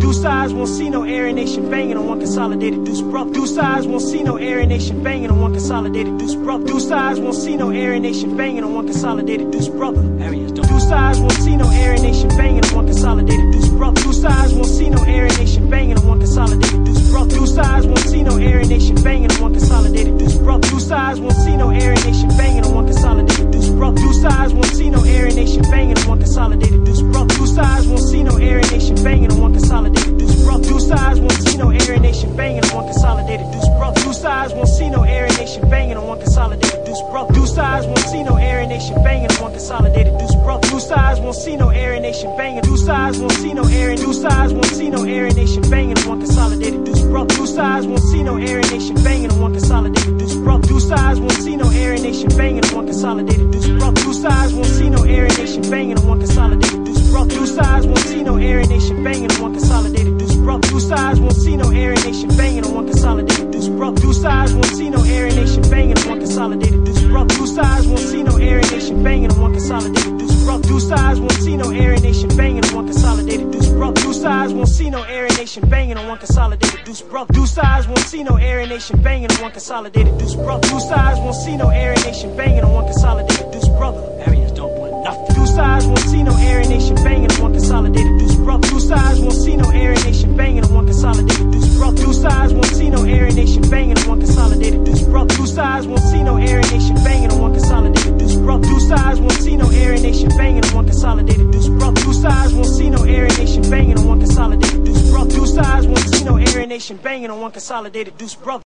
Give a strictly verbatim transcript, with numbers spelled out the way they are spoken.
Do sides won't see no aeronation banging on one consolidated deuce bruh. Do sides won't see no aeronation banging on one consolidated deuce bruh. Do sides won't see no aeronation banging on one consolidated deuce brother. Areas don't. Do sides won't see no aeronation banging on one consolidated deuce bruh. Do sides won't see no aeronation banging on one consolidated deuce bruh. Do sides won't see no aeronation banging on one consolidated deuce bruh. Do sides won't see no aeronation banging on one consolidated deuce bruh. Do sides won't see no aeronation banging on one consolidated deuce bruh. Do sides won't see no aeronation banging on one consolidated deuce bruh. Do sides won't see no aeronation banging on one consolidated deuce bruh. Do sides won't see no aeronation banging on one consolidated deuce bruh. Do sides won't see no aeronation banging on one consolidated deuce bruh. Do sides won't see no aeronation banging. Do sides won't see no air. Do sides won't see no aeronation banging on one consolidated deuce bruh. Do sides won't see no aeronation banging on one consolidated deuce bruh. Do sides won't see no aeronation banging on one consolidated deuce bruh. Do sides won't see no aeronation banging on one consolidated deuce bruh. Do sides won't see no aeronation banging on one consolidated deuce bruh. Do sides won't see no aeronation banging on one consolidated deuce bruh. Do sides won't see no aeronation banging on one consolidated deuce bruh. Do sides won't see no aeronation banging on one consolidated deuce bruh. Do sides won't see no aeronation banging on one consolidated deuce bruh. Do sides won't see no aeronation banging on one consolidated deuce bruh. Do sides won't see no aeronation banging on one consolidated deuce bruh. Do sides won't see no aeronation banging on one consolidated deuce brother. Areas don't want nothing. Do sides won't see no aeronation banging on one consolidated deuce bruh. Do sides won't see no aeronation banging on one consolidated deuce bruh. Do sides won't see no aeronation banging on one consolidated deuce bruh. Do sides won't see no aeronation banging on one consolidated deuce bruh. Do sides won't see no aeronation banging on one consolidated deuce bruh. Do sides won't see no aeronation banging on one consolidated deuce bruh. Do sides won't see no aeronation banging on one consolidated deuce bruh.